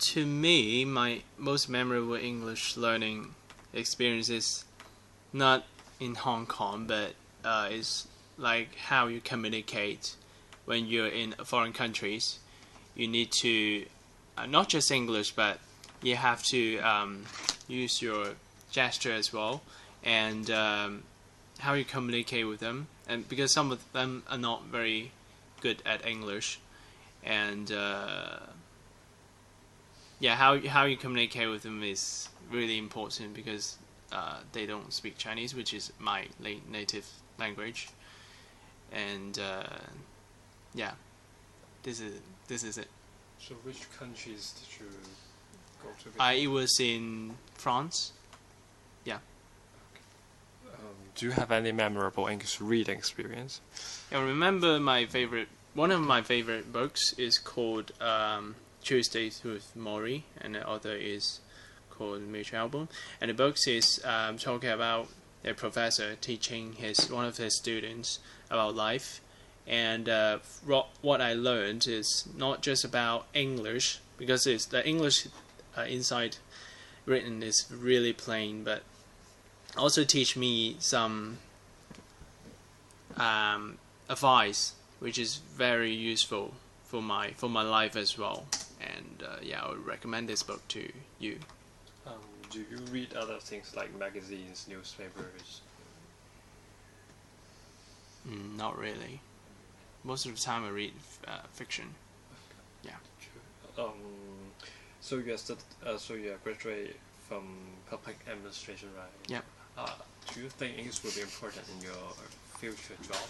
To me, my most memorable English learning experience is not in Hong Kong, but is like how you communicate when you're in foreign countries. You need to not just English, but you have to use your gesture as well, and how you communicate with them. And because some of them are not very good at English, and yeah, how you communicate with them is really important because they don't speak Chinese, which is my native language, and yeah, this is it. So which countries did you go to? It was in France. Yeah. Do you have any memorable English reading experience? I remember one of my favorite books is called Tuesdays with Maury, and the other is called Mutual Album. And the books is talking about a professor teaching one of his students about life. And what I learned is not just about English, because the English inside written is really plain, but also teach me some advice, which is very useful for my life as well. And yeah, I would recommend this book to you. Do you read other things like magazines, newspapers? Not really. Most of the time I read fiction. Yeah. So you graduate from public administration, right? Yeah. Do you think English will be important in your future job?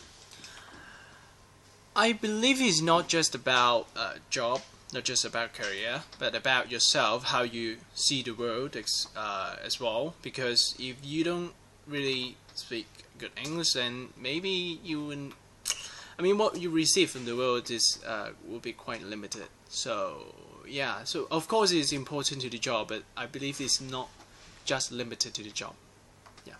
I believe it's not just about job, not just about career, but about yourself, how you see the world as well. Because if you don't really speak good English, then maybe you wouldn't. I mean, what you receive from the world will be quite limited. So yeah, so of course it's important to the job, but I believe it's not just limited to the job.